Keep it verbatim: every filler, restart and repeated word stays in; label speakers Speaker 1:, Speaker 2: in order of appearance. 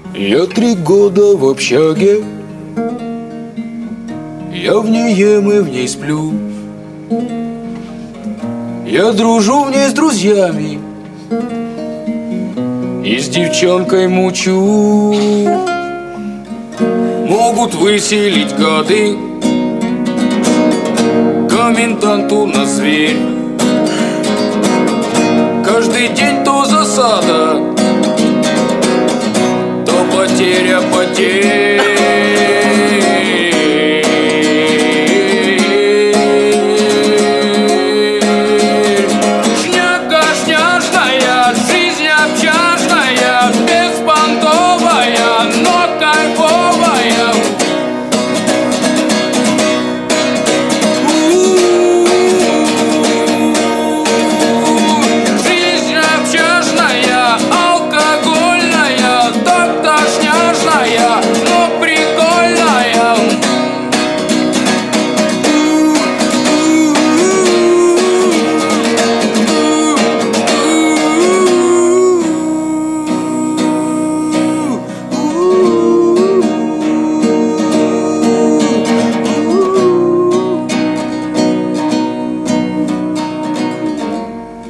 Speaker 1: Я три года в общаге, я в ней ем и в ней сплю. Я дружу в ней с друзьями и с девчонкой мучу. Могут выселить гады, коменданту на зверь. Каждый день то засада, то потеря потерь.